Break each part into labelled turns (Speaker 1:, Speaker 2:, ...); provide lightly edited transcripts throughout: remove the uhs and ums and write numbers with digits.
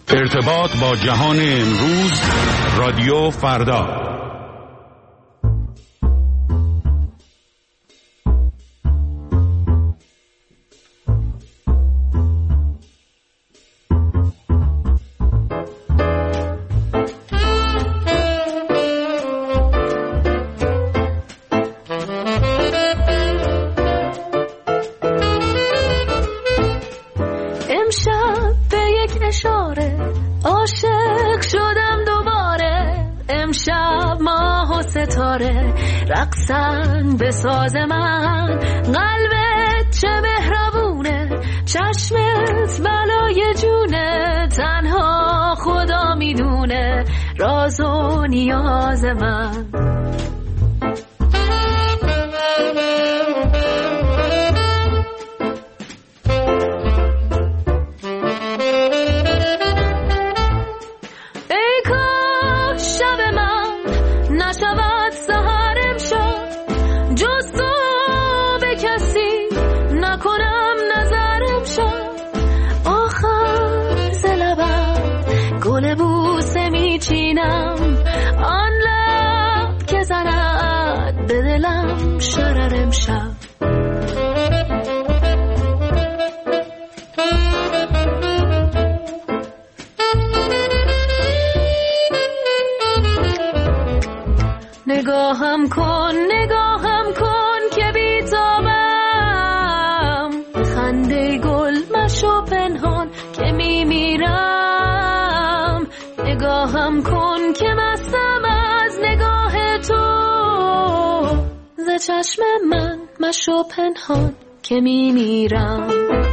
Speaker 1: ارتباط با جهان امروز، رادیو فردا.
Speaker 2: رقصن به ساز من، قلبت چه مهربونه، چشمت بلای جونه، تنها خدا میدونه راز و نیاز من. ای کاش شب من نشود سحر امشب، جز تو به کسی نکنم نظر امشب. آخر ز لبم گل بوسه میچینم، آن لب که زند به دلم شرر امشب. نگاهم کن که بیتابم، خنده گل مشو پنهان که میمیرم. نگاهم کن که مستم از نگاه تو، ز چشم من مشو پنهان که میمیرم.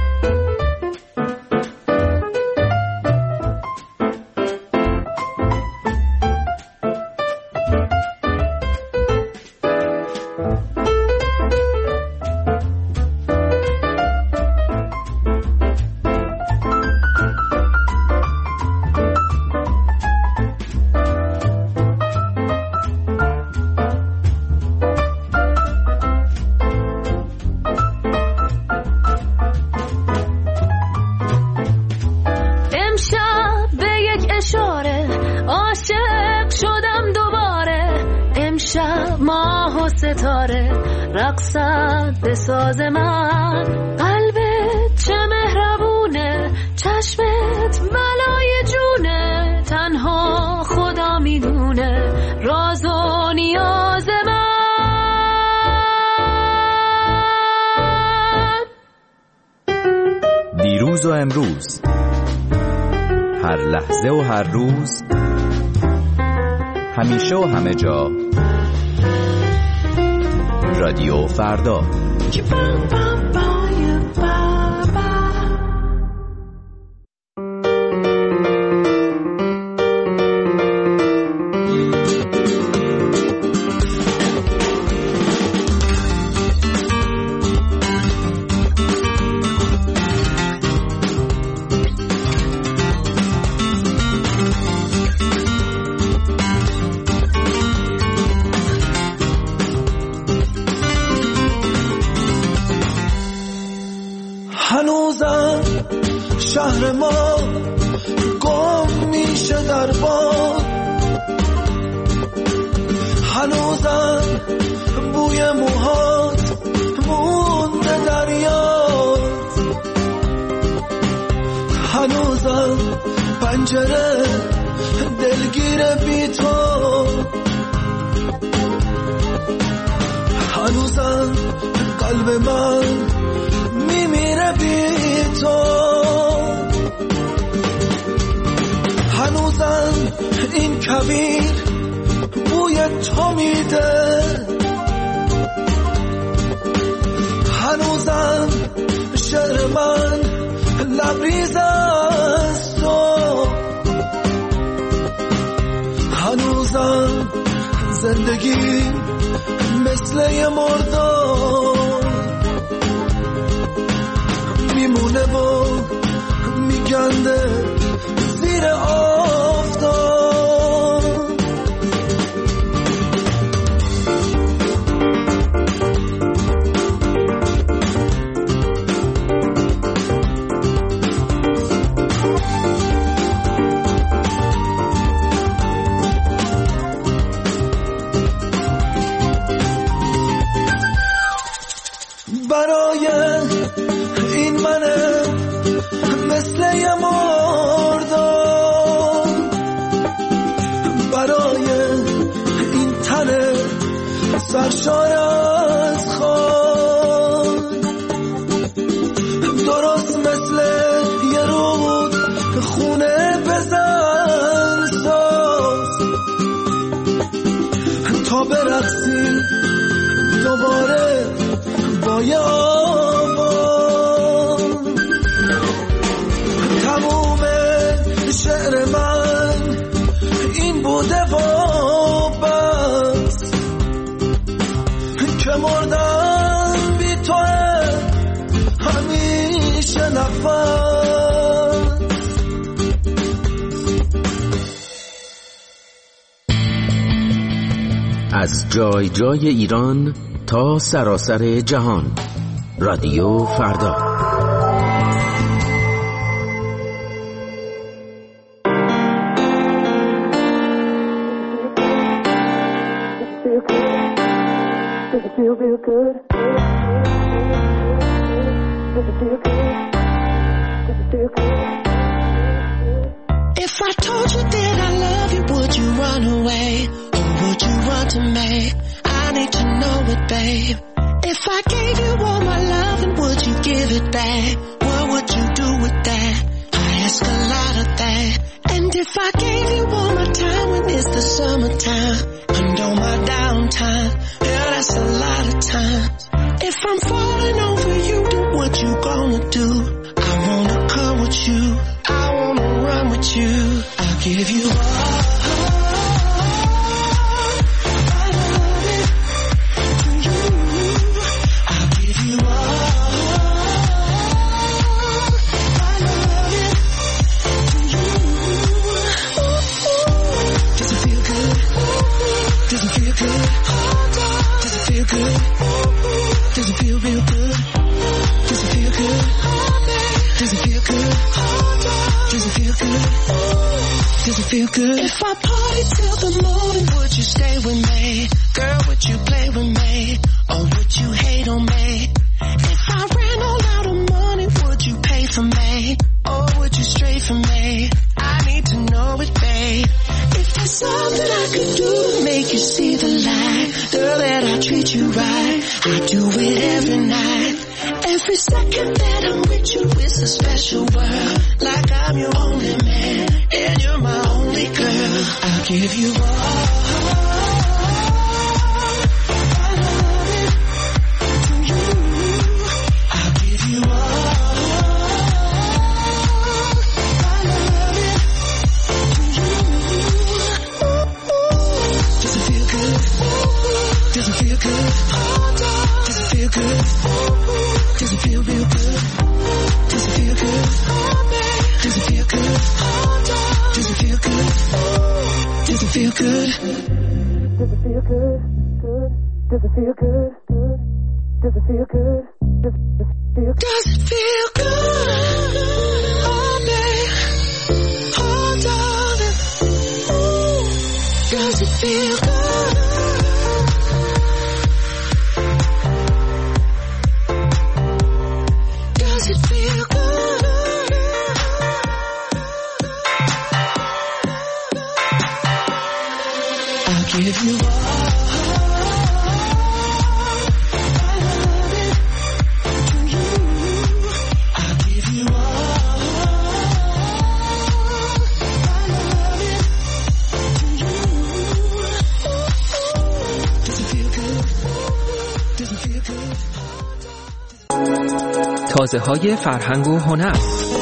Speaker 2: رقصت به ساز من، قلبت چه مهربونه، چشمت بلای جونه، تنها خدا میدونه راز و نیاز من.
Speaker 3: دیروز و امروز، هر لحظه و هر روز، همیشه و همه جا، رادیو فردا.
Speaker 4: هنوزم شهر ما گم میشه در باد، هنوزم بوی موهات مونده در یاد، هنوزم پنجره دلگیر بی تو، هنوزم قلب من میمیره بی تو، هنوزم این کویر بوی تو میده، هنوزم شعر من لبریز از تو، هنوزم زندگی مثل یه مردار میمونه و میگنده زیر آفتاب. مثل یه مردم برای این تن سرشار از خاک، درست مثل یه رود خونه بزن ساز تا برقصیم دوباره با یه آواز. تموم شعر من این بوده و بس که مردم بی تو همیشه نفس.
Speaker 5: از جای جای ایران تا سراسر جهان، رادیو فردا.
Speaker 6: If I told you that I love you, would you run away? Or would you run to me? I need to know it, babe. If I gave you all my love, and would you give it back? What would you do with that? I ask a lot of that. And if I gave you all my time when it's the summertime, and all my downtime, yeah, that's a lot of times. If I'm falling over you, then what you gonna do? I wanna come with you, I wanna run with you. I'll give you all I love it to you. I'll give you all I love it to you. Does it feel good? Does it feel good? Does it feel good? Does it feel real good? Does it feel good? Does it feel good? Does it feel good? Does it feel good? If I party till the morning, would you stay with me? Girl, would you play with me? Or would you hate on me? If I ran all out of money, would you pay for me? Or would you stray from me? I need to know it, babe. If there's something I could do to make you see the light, girl, that I treat you right, I do it every night. Every second that I'm with you is a special world. Like I'm your only man, and you're my only girl. I'll give you all I love it to you. I'll give you all I love it to you. Does it feel good? Does it feel good? Does it feel good? Does it feel real good? Does it feel good? Does it feel good? Does it feel good? Does it feel good? Does it feel good? Does it feel good? Does it feel good? Does it feel good? Oh, babe. Oh, darling. Ooh. Does it feel good? Does it feel good? I'll give you all I love it to you. I'll give you all I love it to you. Does it feel good? Does it feel good?
Speaker 7: تازه‌های فرهنگ و هنر.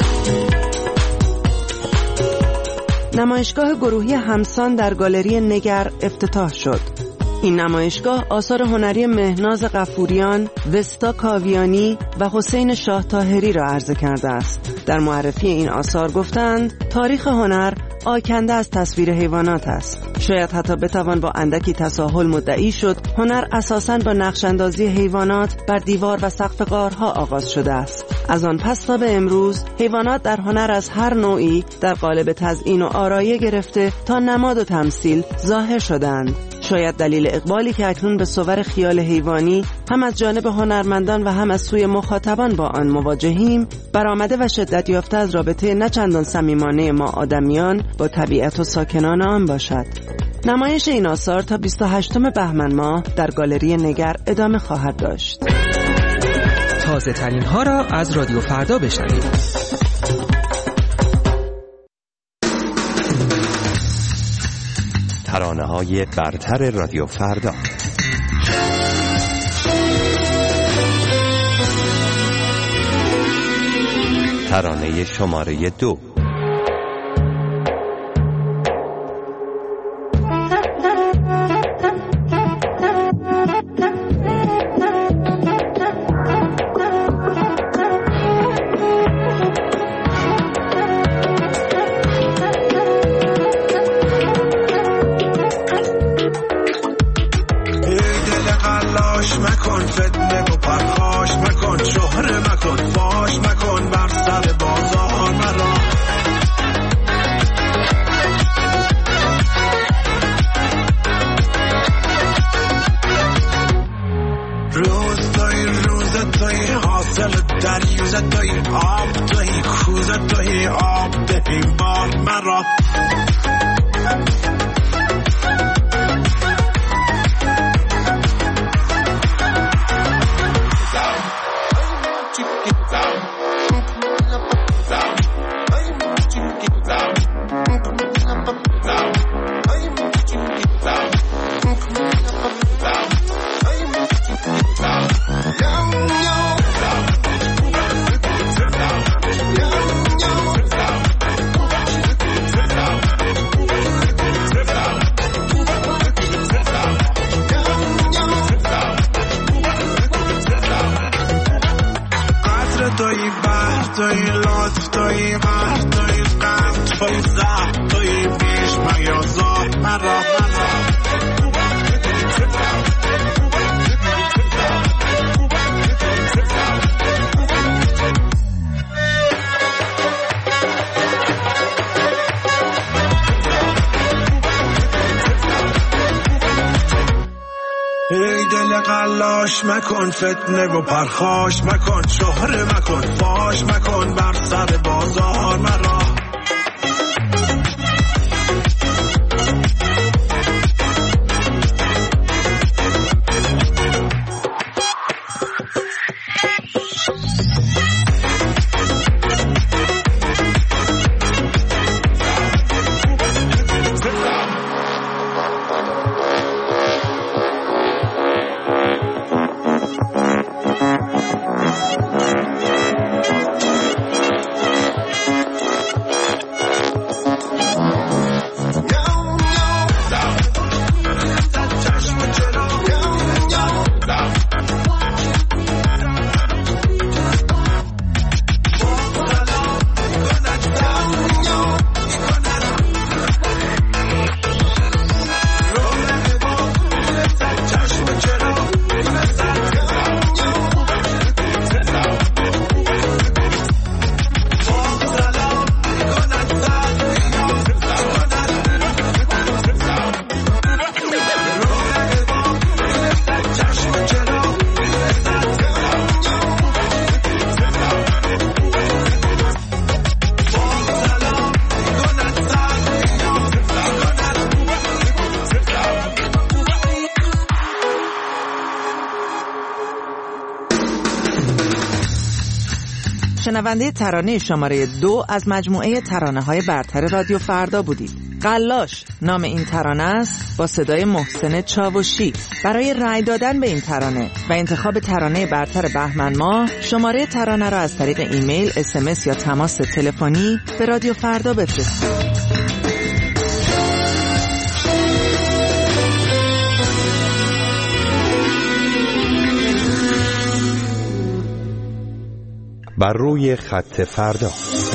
Speaker 8: نمایشگاه گروهی همسان در گالری نگر افتتاح شد. این نمایشگاه آثار هنری مهناز غفوریان، وستا کاویانی و حسین شاه طاهری را عرضه کرده است. در معرفی این آثار گفتند تاریخ هنر آکنده از تصویر حیوانات است. شاید حتی بتوان با اندکی تساهل مدعی شد هنر اساساً با نقش‌اندازی حیوانات بر دیوار و سقف غارها آغاز شده است. از آن پس تا به امروز حیوانات در هنر از هر نوعی در قالب تزیین و آرایه گرفته تا نماد و تمثیل ظاهر شدند. شاید دلیل اقبالی که اکنون به صور خیال حیوانی هم از جانب هنرمندان و هم از سوی مخاطبان با آن مواجهیم، برآمده و شدت یافته از رابطه نه چندان صمیمانه ما آدمیان با طبیعت و ساکنان آن باشد. نمایش این آثار تا 28 بهمن ماه در گالری نگر ادامه خواهد داشت.
Speaker 7: تازه ترین ها را از رادیو فردا بشنوید.
Speaker 3: ترانه‌های برتر رادیو فردا. ترانه شماره 2.
Speaker 4: مکن فتنه و پرخاش مکن، شهره مکن، فاش مکن، بر سر بازار مرا.
Speaker 8: شنونده ترانه شماره 2 از مجموعه ترانه‌های برتر رادیو فردا بودید. قلاش نام این ترانه است، با صدای محسن چاوشی. برای رأی دادن به این ترانه و انتخاب ترانه برتر بهمن ماه، شماره ترانه را از طریق ایمیل، SMS یا تماس تلفنی به رادیو فردا بفرستید.
Speaker 3: بر روی خط فردا.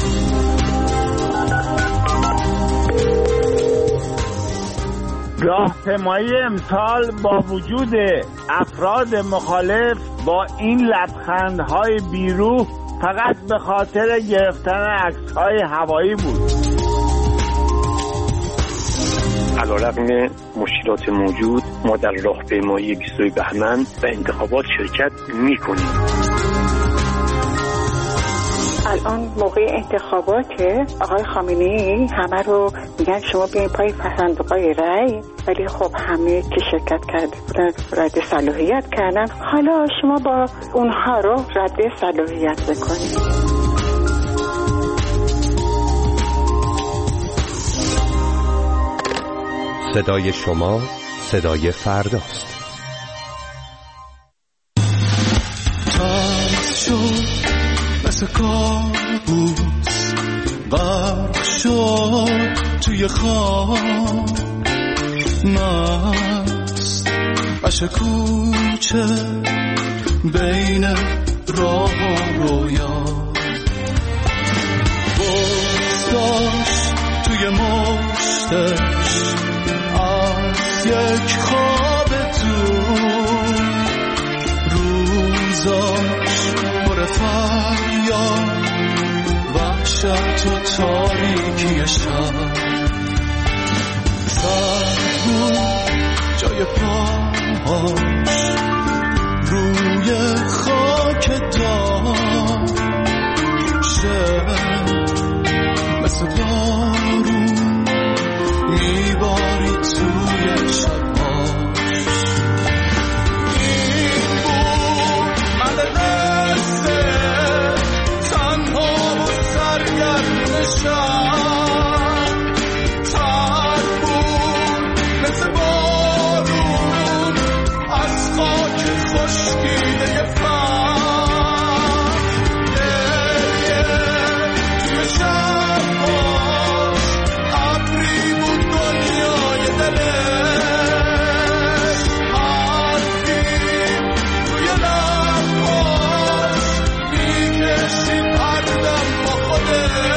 Speaker 9: راهپیمایی امسال با وجود افراد مخالف با این لبخندهای بیروح فقط به خاطر گرفتن عکس‌های هوایی بود.
Speaker 10: علیرغم مشکلات موجود ما در راهپیمایی 22 بهمن و انتخابات شرکت می‌کنیم.
Speaker 11: الان موقع انتخاباته، آقای خامنه‌ای همه رو میگن شما بیاین پای صندوق‌های رأی، ولی خب همه که شرکت کردن رد صلاحیت کردن. حالا شما با اونها رو رد صلاحیت بکنید.
Speaker 12: صدای شما صدای فرداست.
Speaker 6: مثل کابوس غرق شد توی خواب، مست بشه کوچه بین راه و رویا، بزداشت توی مشتش از یک خواب دور، روزاش پر فریاد وحشت و تاریکی شب، سر بود جای پاهاش روی خاک دار، شب مثل بارون میباری توی شبهاش. این بود من رسته تنها و سرگرم شب، تر بود مثل بارون از خاک خشکیده فر، گریه توی شبهاش ابری بود دنیای دلش، حرفی توی لبهاش میکشید هر دم با خودش.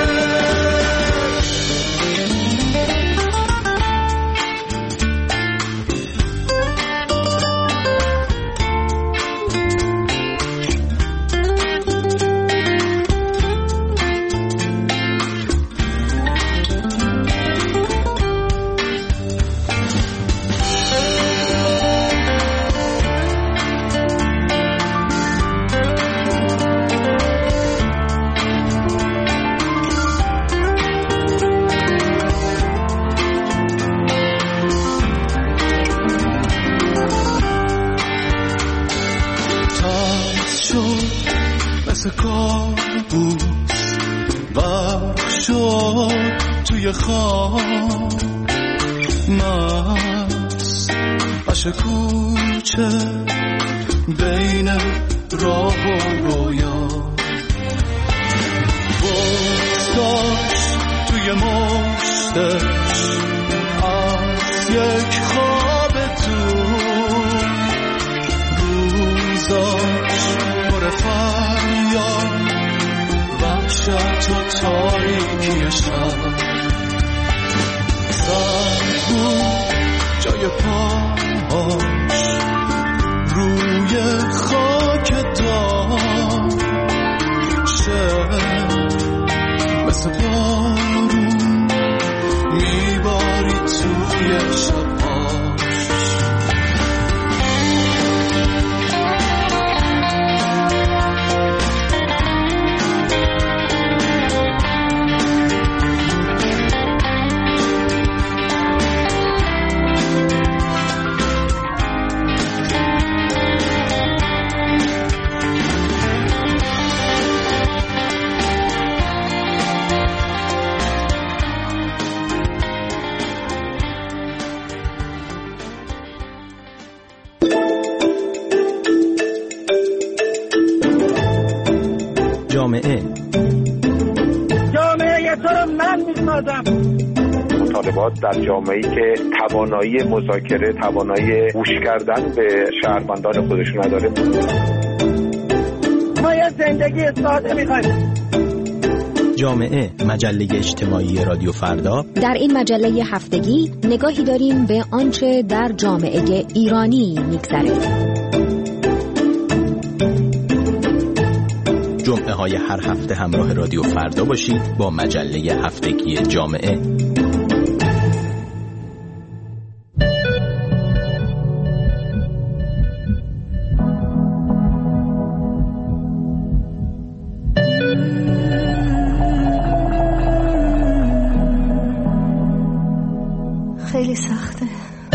Speaker 6: مثل کابوس غرق شد توی خواب، مست بشه کوچه بین راه و رویا، بزداشت توی مشتش از یک خواب دور، روزاش پر فریاد وحشت و تاریکی شب، سر بود جای پاهاش روی خاک دار، شب مثل بارون میباری توی شبهاش.
Speaker 13: جامعه
Speaker 9: تو رو من میسازم.
Speaker 10: مطالبات در جامعه‌ای که توانایی مذاکره، توانایی گوش کردن به شهروندان خودشون نداره.
Speaker 9: ما یه زندگی ساده میخوایم.
Speaker 13: جامعه، مجله اجتماعی رادیو فردا.
Speaker 14: در این مجله هفتگی نگاهی داریم به آنچه در جامعه ایرانی میگذره.
Speaker 13: جمعه های هر هفته همراه رادیو فردا باشید با مجله هفتگی جامعه.
Speaker 2: خیلی سخته.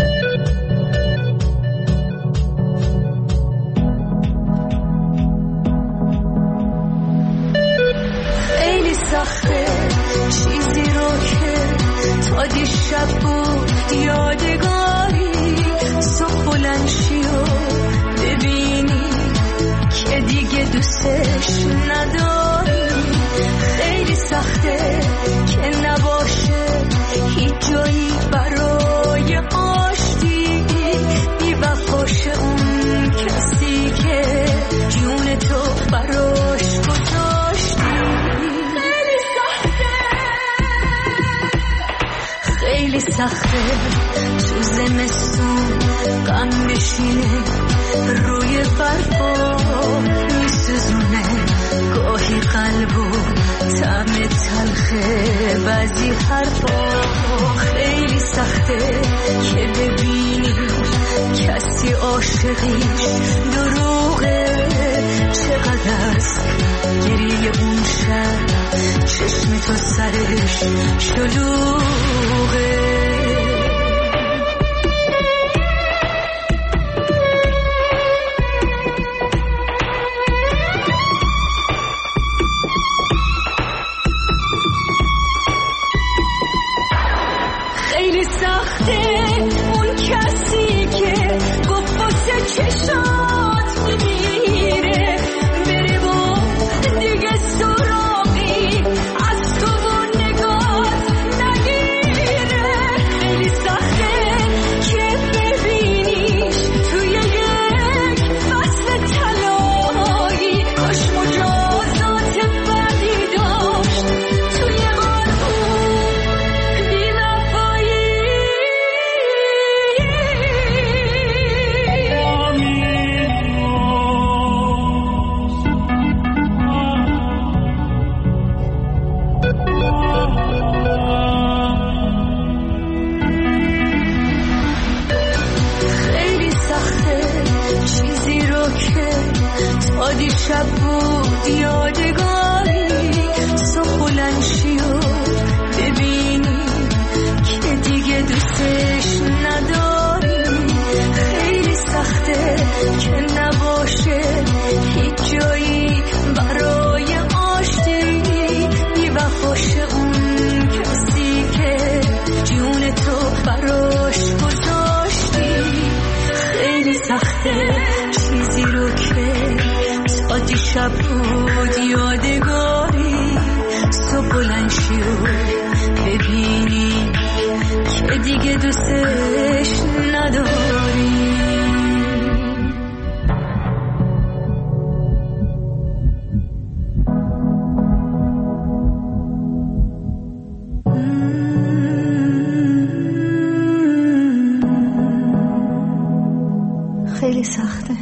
Speaker 2: خیلی سخته چیزی رو که تا دیشب بود یادگاری، صبح بلند شی و ببینی که دیگه دوستش نداری. خیلی سخته که نباشه هیچ جایی برای آشتی، بی وفاشه اون کسی که جون تو براش گذاشتی. خیلی سخته، خیلی سخته تو زمستون غم بشینه روی برفا میسوزونه گاهی قلبو طعم تلخه بعضی حرفا. خیلی سخته که ببینی کسی عاشقیش دروغه، چقدر از گریه اون شب چشم تو سرش شلوغه. خیلی سخته اون کسی که گفت واسه چشات میمیره، بره و دیگه سراغی از تو و نگات نگیره. خیلی سخته که ببینیش توی یک فصل طلایی، کاش مجازات بدی داشت توی دیشب بود یادگاری، صبح بلند شی و ببینی که دیگه دوستش نداری. خیلی سخته که نباشه هیچ جایی برای آشتی، بی وفاشه اون کسی که جون تو براش گذاشتی. خیلی سخته چیزی رو که دیشب بود یادگاری، صبح بلند شی و ببینی که دیگه دوستش نداری. خیلی سخته.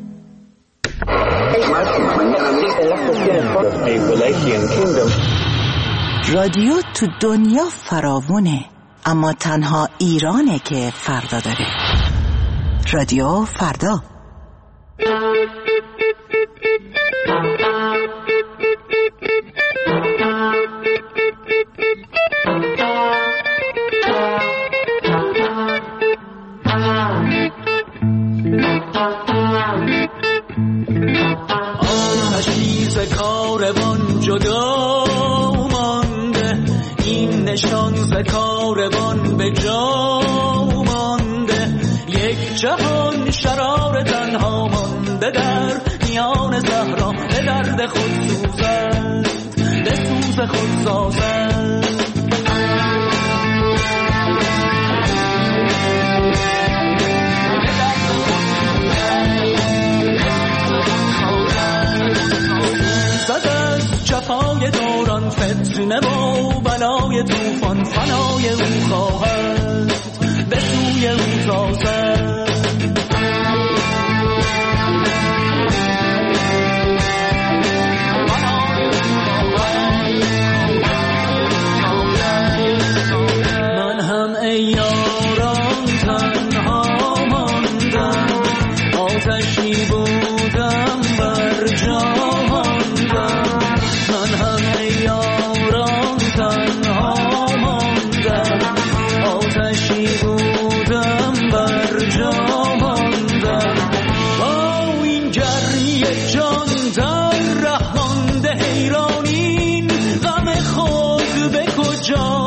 Speaker 15: رادیو تو دنیا فراوونه، اما تنها ایرانه که فردا داره. رادیو فردا.
Speaker 6: کاروان جدا مانده، این نشان ز کاروان به جا مانده. یک جهان شرار تنها مانده در میان صحرا، به درد خود سوزد به سوز خود سازد. جفای دوران فتنه و بلای توفان، فنای او خواهد به سوی او تازد. من هم ای یاران تنها ماندم، آتشی بودم بر جا ماندم. من هم ای یاران تنها ماندم، جا